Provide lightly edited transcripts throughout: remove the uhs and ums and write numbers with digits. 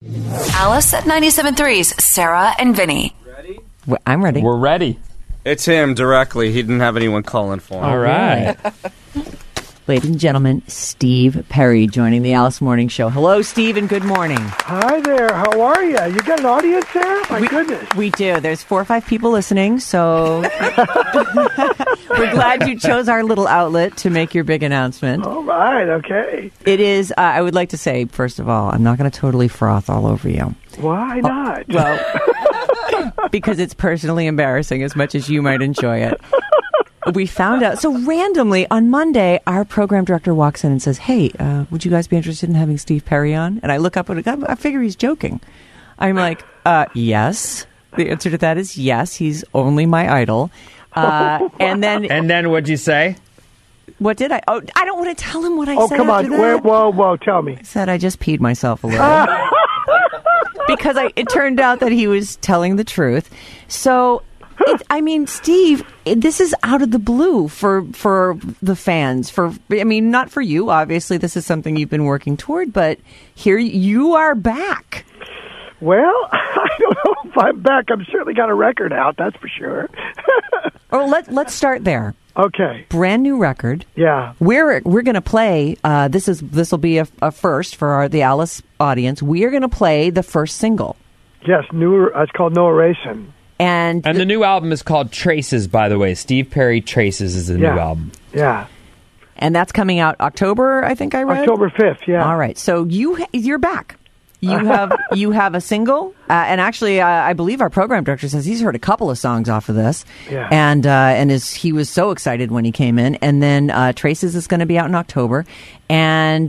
Alice at 97.3's Sarah and Vinny. Ready? I'm ready. We're ready. It's him directly. He didn't have anyone calling for him. All right. Ladies and gentlemen, Steve Perry joining the Alice Morning Show. Hello, Steve, and good morning. Hi there. How are you? You got an audience there? My goodness. We do. There's 4 or 5 people listening, so we're glad you chose our little outlet to make your big announcement. All right. Okay. It is, I would like to say, first of all, I'm not going to totally froth all over you. Why not? Well, because it's personally embarrassing as much as you might enjoy it. We found out. So randomly on Monday, our program director walks in and says, hey, would you guys be interested in having Steve Perry on? And I look up and I figure he's joking. I'm like, yes. The answer to that is yes. He's only my idol. And then what'd you say? What did I? Oh, I don't want to tell him what I said. Oh, come on. Whoa. Tell me. I said I just peed myself a little. Because it turned out that he was telling the truth. So... Steve, this is out of the blue for the fans. Not for you. Obviously, this is something you've been working toward, but here you are back. Well, I don't know if I'm back. I've certainly got a record out, that's for sure. Let's start there. Okay. Brand new record. Yeah. We're going to play. This will be a first for the Alice audience. We are going to play the first single. Yes, it's called No Erasing. And the new album is called Traces, by the way. Steve Perry Traces is the new album. Yeah. And that's coming out October, I think I read? October 5th, yeah. All right. So you're back. You have a single, and actually, I believe our program director says he's heard a couple of songs off of this, and he was so excited when he came in. And then Traces is going to be out in October, and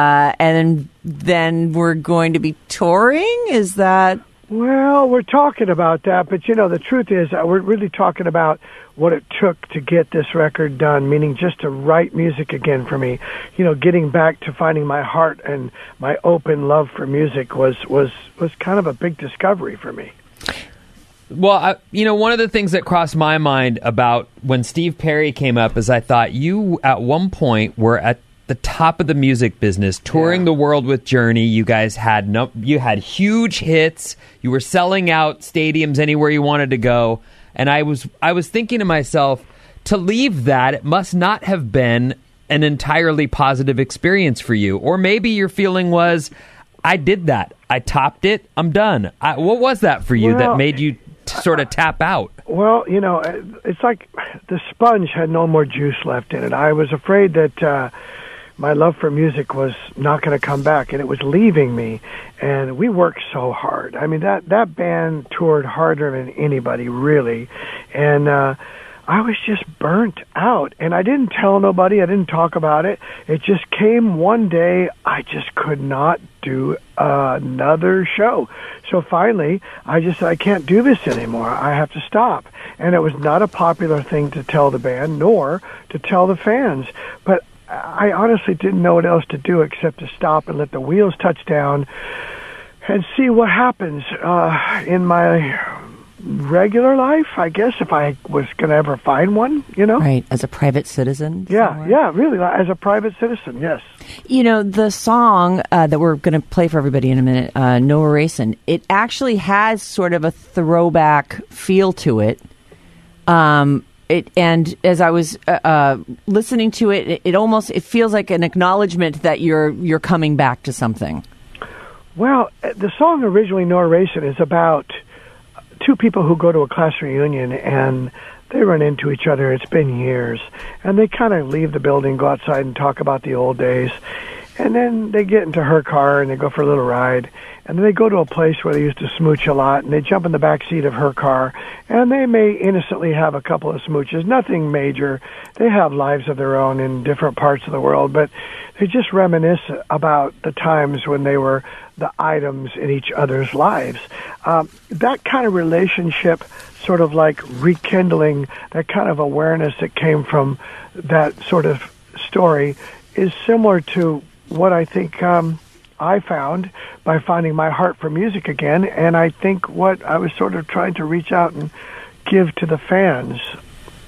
then we're going to be touring. Is that? Well, we're talking about that, but the truth is we're really talking about what it took to get this record done, meaning just to write music again for me. Getting back to finding my heart and my open love for music was kind of a big discovery for me. Well, one of the things that crossed my mind about when Steve Perry came up is I thought you at one point were at the top of the music business, touring the world with Journey. You guys had huge hits. You were selling out stadiums anywhere you wanted to go. And I was thinking to myself, to leave that, it must not have been an entirely positive experience for you. Or maybe your feeling was, I did that. I topped it. I'm done. What was that for you that made you sort of tap out? Well, it's like the sponge had no more juice left in it. I was afraid that my love for music was not going to come back, and it was leaving me. And we worked so hard. I mean, that band toured harder than anybody, really. And I was just burnt out. And I didn't tell nobody. I didn't talk about it. It just came one day. I just could not do another show. So finally, I just said, I can't do this anymore. I have to stop. And it was not a popular thing to tell the band, nor to tell the fans. But I honestly didn't know what else to do except to stop and let the wheels touch down and see what happens in my regular life, I guess, if I was going to ever find one, Right, as a private citizen? Yeah, really, as a private citizen, yes. The song that we're going to play for everybody in a minute, No Erasing, it actually has sort of a throwback feel to it. And as I was listening to it, it feels like an acknowledgement that you're coming back to something. Well, the song originally, No Erasing, is about two people who go to a class reunion and they run into each other. It's been years. And they kind of leave the building, go outside and talk about the old days. And then they get into her car and they go for a little ride. And then they go to a place where they used to smooch a lot, and they jump in the back seat of her car, and they may innocently have a couple of smooches, nothing major. They have lives of their own in different parts of the world, but they just reminisce about the times when they were the items in each other's lives. That kind of relationship, sort of like rekindling that kind of awareness that came from that sort of story, is similar to what I think I found by finding my heart for music again, and I think what I was sort of trying to reach out and give to the fans.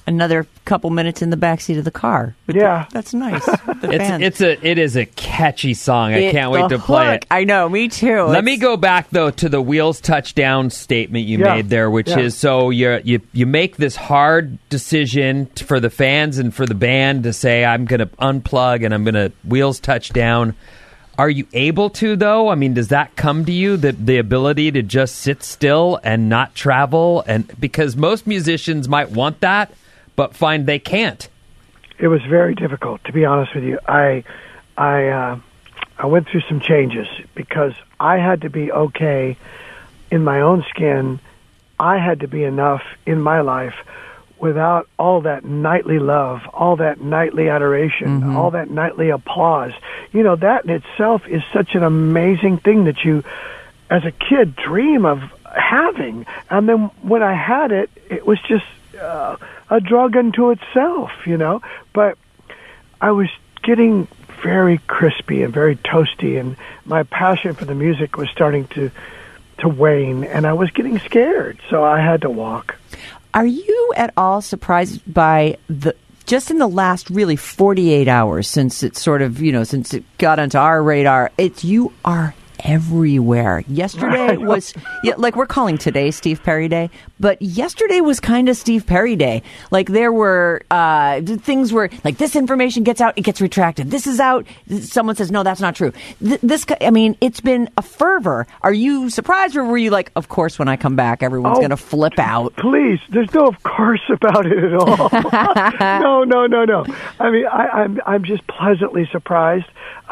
another couple minutes in the backseat of the car. That's nice. It is a catchy song. I can't wait to play it. I know, me too. Let me go back though to the wheels touchdown statement you made there, which is so you make this hard decision for the fans and for the band to say, I'm going to unplug and I'm going to wheels touchdown. Are you able to, though? I mean, does that come to you, the ability to just sit still and not travel? And because most musicians might want that, but find they can't. It was very difficult, to be honest with you. I went through some changes because I had to be okay in my own skin. I had to be enough in my life without all that nightly love, all that nightly adoration, all that nightly applause. You know, that in itself is such an amazing thing that you, as a kid, dream of having. And then when I had it, it was just a drug unto itself, you know. But I was getting very crispy and very toasty, and my passion for the music was starting to wane, and I was getting scared, so I had to walk. Are you at all surprised by just in the last really 48 hours since it sort of, since it got onto our radar, you are everywhere. Yesterday was, like we're calling today Steve Perry Day, but yesterday was kind of Steve Perry Day. Like there were, things were, like this information gets out, it gets retracted. This is out, someone says, no, that's not true. It's been a fervor. Are you surprised, or were you like, of course, when I come back, everyone's going to flip out? Please, there's no of course about it at all. No. I mean, I'm just pleasantly surprised.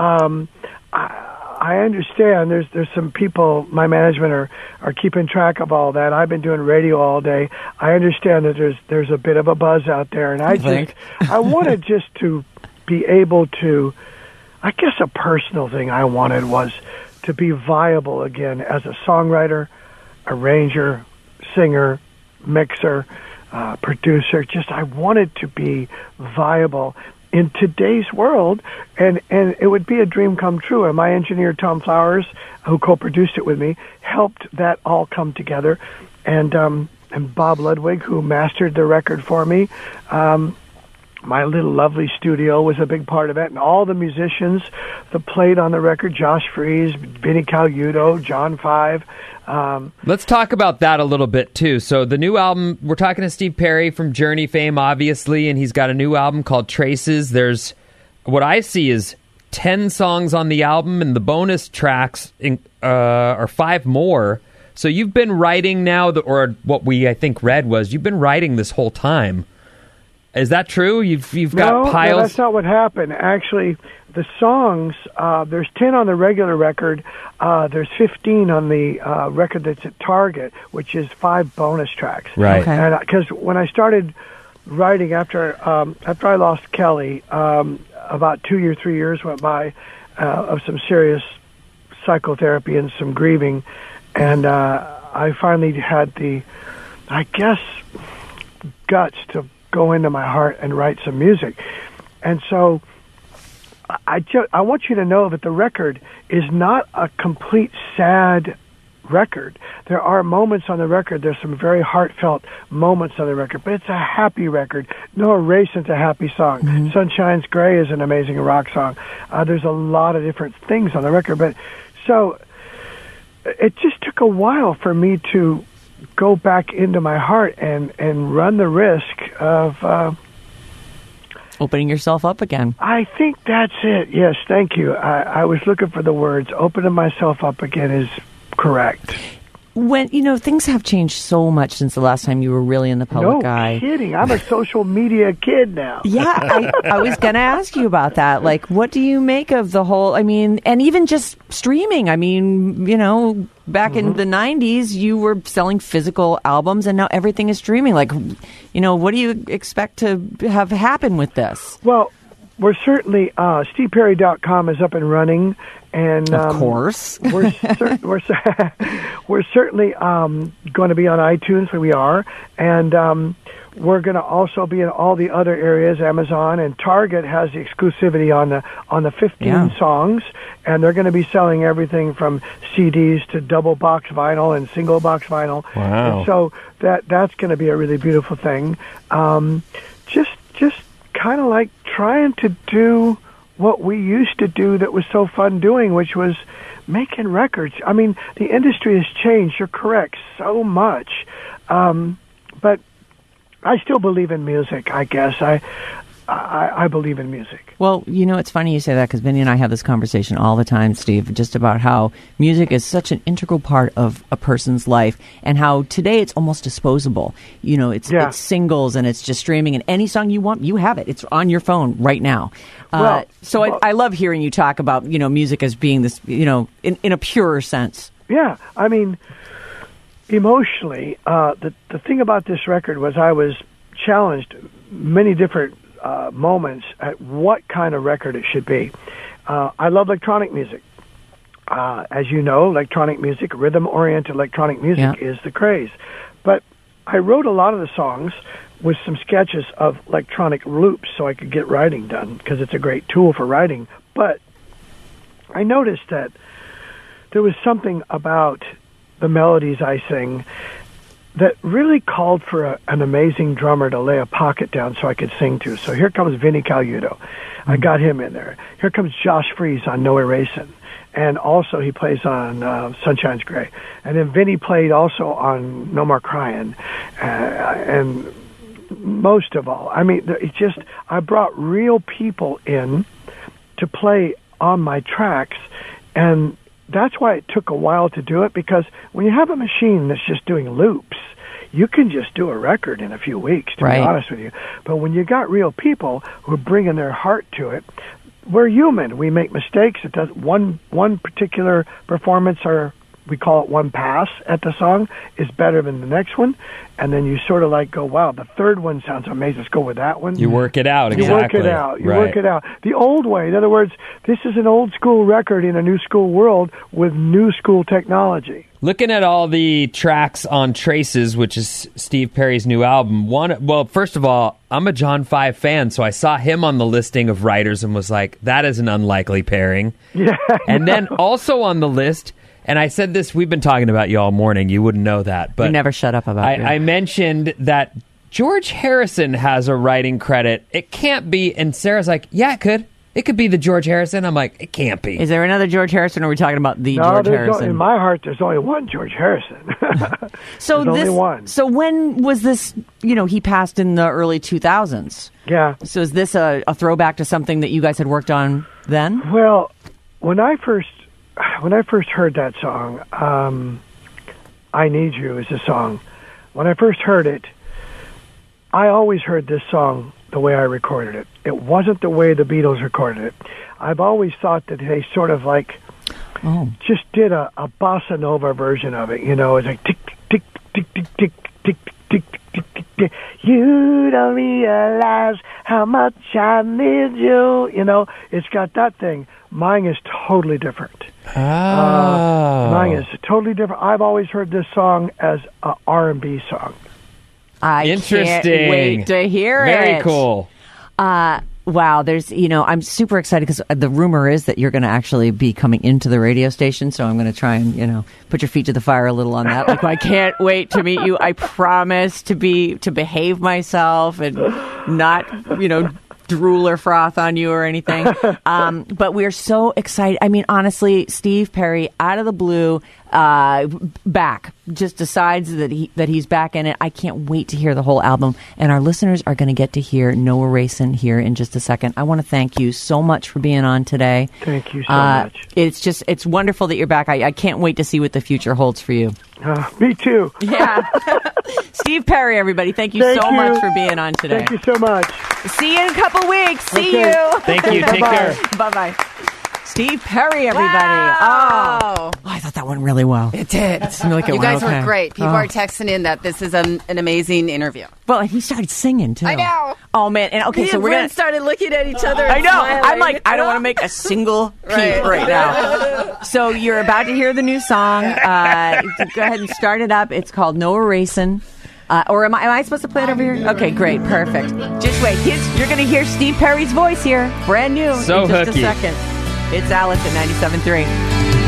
I understand there's some people, my management are keeping track of all that. I've been doing radio all day. I understand that there's a bit of a buzz out there, and I wanted just to be able to, I guess a personal thing I wanted was to be viable again as a songwriter, arranger, singer, mixer, producer. Just I wanted to be viable in today's world, and it would be a dream come true. And my engineer, Tom Flowers, who co-produced it with me, helped that all come together. And Bob Ludwig, who mastered the record for me, my little lovely studio was a big part of it. And all the musicians that played on the record, Josh Freese, Vinnie Caluto, John Five. Let's talk about that a little bit, too. So the new album, we're talking to Steve Perry from Journey fame, obviously, and he's got a new album called Traces. There's, what I see is 10 songs on the album, and the bonus tracks are 5 more. So you've been writing now, or what we, I think, read was, you've been writing this whole time. Is that true? You've got piles? No, that's not what happened. Actually, the songs, there's 10 on the regular record. There's 15 on the record that's at Target, which is 5 bonus tracks. Right. Okay. And because when I started writing after I lost Kelly, about 3 years went by of some serious psychotherapy and some grieving, and I finally had the, I guess, guts to go into my heart and write some music. And so I want you to know that the record is not a complete sad record. There are moments on the record, there's some very heartfelt moments on the record, but it's a happy record. No Erasin's a happy song. Mm-hmm. Sunshine's Gray is an amazing rock song. There's a lot of different things on the record, but so it just took a while for me to go back into my heart and run the risk of opening yourself up again. I think that's it. Yes, thank you. I was looking for the words. Opening myself up again is correct. When, things have changed so much since the last time you were really in the public eye. No kidding. I'm a social media kid now. Yeah, I was going to ask you about that. Like, what do you make of the whole, and even just streaming? Back in the 90s, you were selling physical albums, and now everything is streaming. Like, what do you expect to have happen with this? Well, we're certainly, StevePerry.com is up and running. And of course, we're certainly going to be on iTunes, where we are, and we're going to also be in all the other areas. Amazon and Target has the exclusivity on the 15 songs, and they're going to be selling everything from CDs to double box vinyl and single box vinyl. Wow! And so that's going to be a really beautiful thing. Just kind of like trying to do what we used to do that was so fun doing, which was making records. I mean, the industry has changed. You're correct, so much. But I still believe in music, I guess. I believe in music. Well, it's funny you say that because Vinny and I have this conversation all the time, Steve, just about how music is such an integral part of a person's life and how today it's almost disposable. It's singles and it's just streaming, and any song you want, you have it. It's on your phone right now. I love hearing you talk about, music as being this, in a purer sense. Yeah. I mean, emotionally, the thing about this record was I was challenged many different moments at what kind of record it should be. I love electronic music. As you know, electronic music, rhythm-oriented electronic music is the craze. But I wrote a lot of the songs with some sketches of electronic loops so I could get writing done because it's a great tool for writing. But I noticed that there was something about the melodies I sing that really called for an amazing drummer to lay a pocket down so I could sing to. So here comes Vinny Colaiuta. I got him in there. Here comes Josh Freese on No Erasing. And also he plays on Sunshine's Gray. And then Vinny played also on No More Crying. And most of all, I mean, I brought real people in to play on my tracks, and that's why it took a while to do it, because when you have a machine that's just doing loops, you can just do a record in a few weeks, to be honest with you. But when you got real people who are bringing their heart to it, we're human. We make mistakes. It does one particular performance, or we call it one pass at the song, is better than the next one. And then you sort of like go, wow, the third one sounds amazing. Let's go with that one. You work it out, exactly. You work it out. You work it out. The old way. In other words, this is an old school record in a new school world with new school technology. Looking at all the tracks on Traces, which is Steve Perry's new album, first of all, I'm a John 5 fan, so I saw him on the listing of writers and was like, that is an unlikely pairing. Yeah. And then also on the list, and I said this, we've been talking about you all morning, you wouldn't know that, but you never shut up about it. I mentioned that George Harrison has a writing credit. It can't be, and Sarah's like, yeah, it could. It could be the George Harrison. I'm like, it can't be. Is there another George Harrison, or are we talking about the George Harrison? In my heart, there's only one George Harrison. So there's only one. So when was this, he passed in the early 2000s. Yeah. So is this a throwback to something that you guys had worked on then? Well, when I first heard that song, I Need You is the song. When I first heard it, I always heard this song the way I recorded it. It wasn't the way the Beatles recorded it. I've always thought that they sort of like just did a bossa nova version of it. It's like tick, tick, tick, tick, tick, tick, tick, tick, tick, tick. You don't realize how much I need you. It's got that thing. Mine is totally different. Mine is totally different. I've always heard this song as an R&B song. Interesting. Can't wait to hear it. Very cool. Wow, there's, I'm super excited because the rumor is that you're going to actually be coming into the radio station, so I'm going to try and, put your feet to the fire a little on that. Like, I can't wait to meet you. I promise to behave myself and not, drool or froth on you or anything. But we're so excited. I mean, honestly, Steve Perry, out of the blue, back, just decides that he's back in it. I can't wait to hear the whole album. And our listeners are going to get to hear No Erasing here in just a second. I want to thank you so much for being on today. Thank you so much. It's wonderful that you're back. I can't wait to see what the future holds for you. Me too. Yeah. Steve Perry, everybody, thank you so much for being on today. Thank you so much. See you in a couple weeks. See you. Thank you. Take care. Bye-bye. Steve Perry, everybody. Wow. Oh, I thought that went really well. It did. Like you guys okay. were great. People are texting in that this is an amazing interview. Well, and he started singing, too. I know. Oh, man. And okay, so we're going to... started looking at each other. I know. Smiling. I'm like, I don't want to make a single peep right now. So you're about to hear the new song. Go ahead and start it up. It's called No Erasing. Or am I supposed to play it over here? Okay, great, perfect. Just wait. You're going to hear Steve Perry's voice here. Brand new. So in just hooky. a second. It's Alice at 97.3.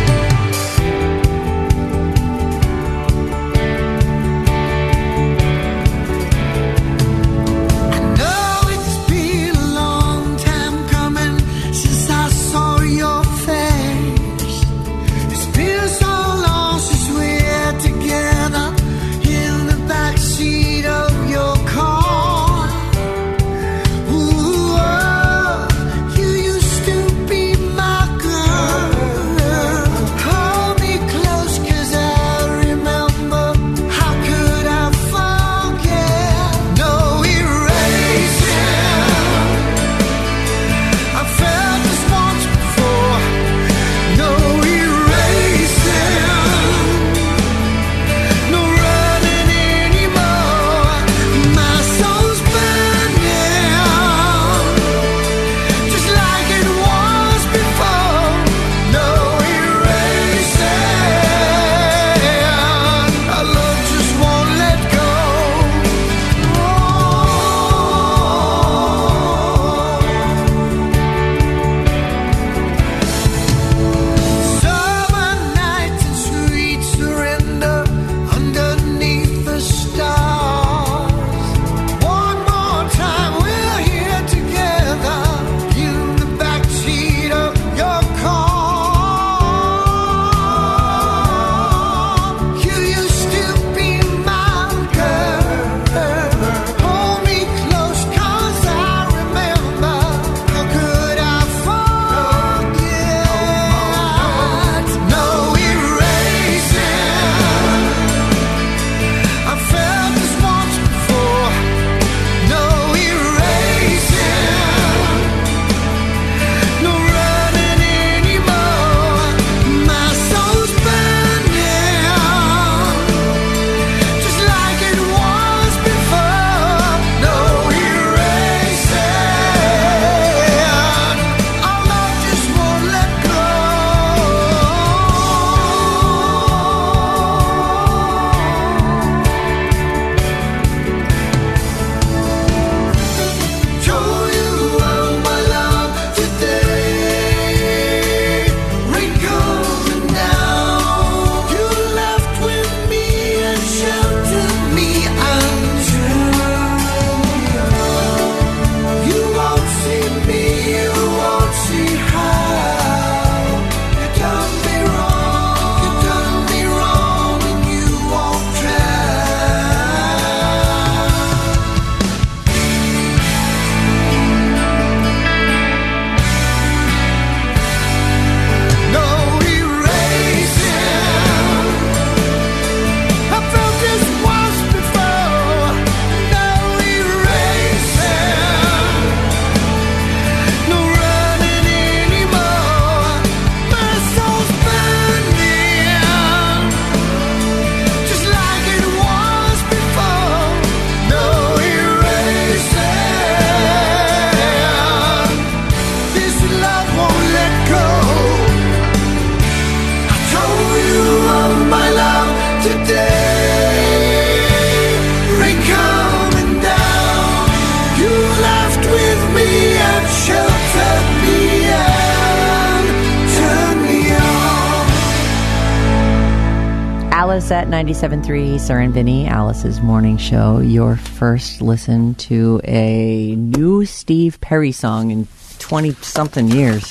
Alice at 97.3, Sarah and Vinny, Alice's morning show. Your first listen to a new Steve Perry song in 20-something years.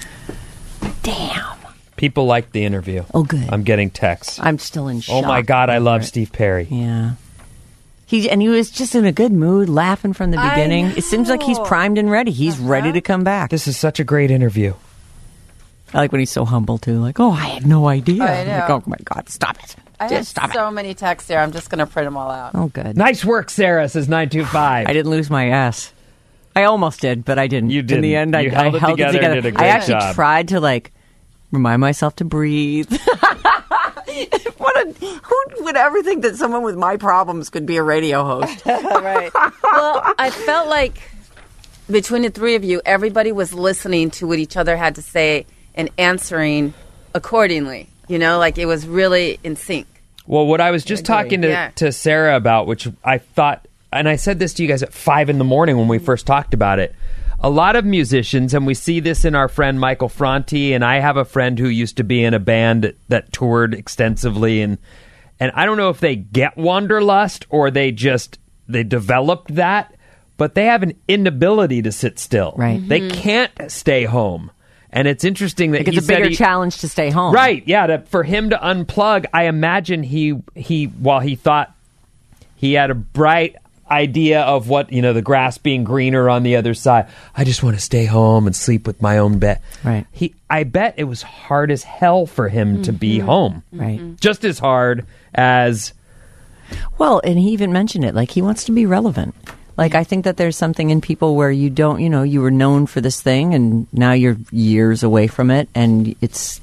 Damn. People liked the interview. Oh, good. I'm getting texts. I'm still in shock. Oh, my God, I love Steve Perry. Yeah. He was just in a good mood, laughing from the beginning. It seems like he's primed and ready. He's ready to come back. This is such a great interview. I like when he's so humble, too. Like, oh, I had no idea. I know. Like, oh, my God, stop it. I have so many texts here. I'm just going to print them all out. Oh, good. Nice work, Sarah, says 925. I didn't lose my S. I almost did, but I didn't. You didn't. In the end, You I held it together and did a great I actually job. tried to, remind myself to breathe. Who would ever think that someone with my problems could be a radio host? Right. Well, I felt like between the three of you, everybody was listening to what each other had to say and answering accordingly. You know, like it was really in sync. Well, what I was just talking to Sarah about, which I thought, and I said this to you guys at 5 a.m. when we first talked about it. A lot of musicians, and we see this in our friend Michael Franti, and I have a friend who used to be in a band that toured extensively, and I don't know if they get wanderlust or they developed that, but they have an inability to sit still. Right. They can't stay home. And it's interesting that it's a bigger challenge to stay home. Right, yeah. For him to unplug, I imagine he while he thought he had a bright idea of what, the grass being greener on the other side. I just want to stay home and sleep with my own bed. Right. I bet it was hard as hell for him to be home. Right. Just as hard as... Well, and he even mentioned it, like he wants to be relevant. Like, I think that there's something in people where you don't, you were known for this thing and now you're years away from it, and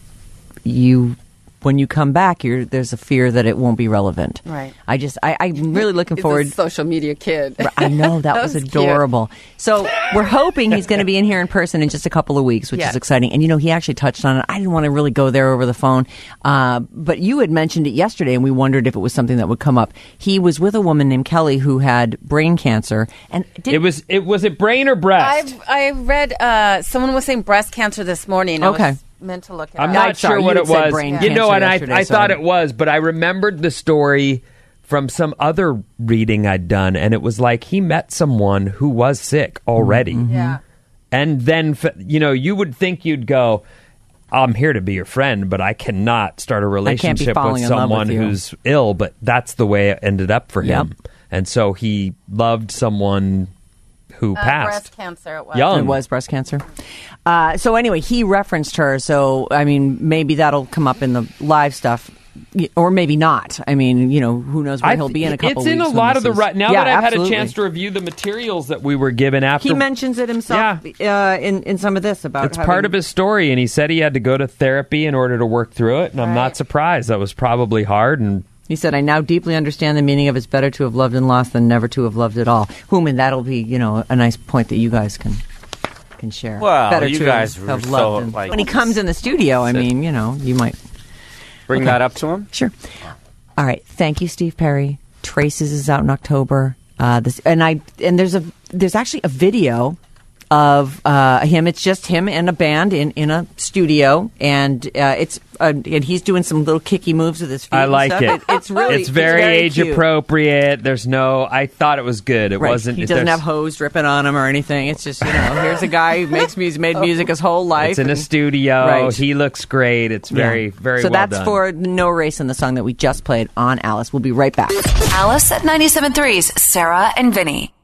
when you come back, there's a fear that it won't be relevant. Right. I'm really looking forward. He's a social media kid. I know, that was adorable. Cute. So we're hoping he's going to be in here in person in just a couple of weeks, which is exciting. And, he actually touched on it. I didn't want to really go there over the phone. But you had mentioned it yesterday, and we wondered if it was something that would come up. He was with a woman named Kelly who had brain cancer. And was it brain or breast? I read someone was saying breast cancer this morning. Okay. Meant to look it I'm up. not sure what it was. And I so thought it was, but I remembered the story from some other reading I'd done, and it was like he met someone who was sick already. Mm-hmm. Yeah. And then, you would think you'd go, I'm here to be your friend, but I cannot start a relationship with someone who's ill, but that's the way it ended up for him. And so he loved someone who passed. Breast cancer, it was. Young. It was breast cancer. So anyway, he referenced her. So, maybe that'll come up in the live stuff. Or maybe not. Who knows where he'll be in a couple weeks. It's in a lot of the... Now that I've had a chance to review the materials that we were given after... He mentions it himself in some of this about... It's part of his story, and he said he had to go to therapy in order to work through it, and I'm not surprised. That was probably hard, and... He said, I now deeply understand the meaning of it's better to have loved and lost than never to have loved at all. And that'll be, a nice point that you guys can share. Well, better you to guys have were loved. so, When he comes in the studio, you might... Bring that up to him? Sure. All right. Thank you, Steve Perry. Traces is out in October. There's actually a video of him. It's just him and a band in a studio, and and he's doing some little kicky moves with his feet. I like it. It's really it's very age cute. appropriate. There's no. I thought it was good. It wasn't. He doesn't have hose dripping on him or anything. It's just here's a guy who made music his whole life. It's in a studio. Right. He looks great. It's very very. So well that's done. for No Race in the song that we just played on Alice. We'll be right back. Alice at 97.3's Sarah and Vinny.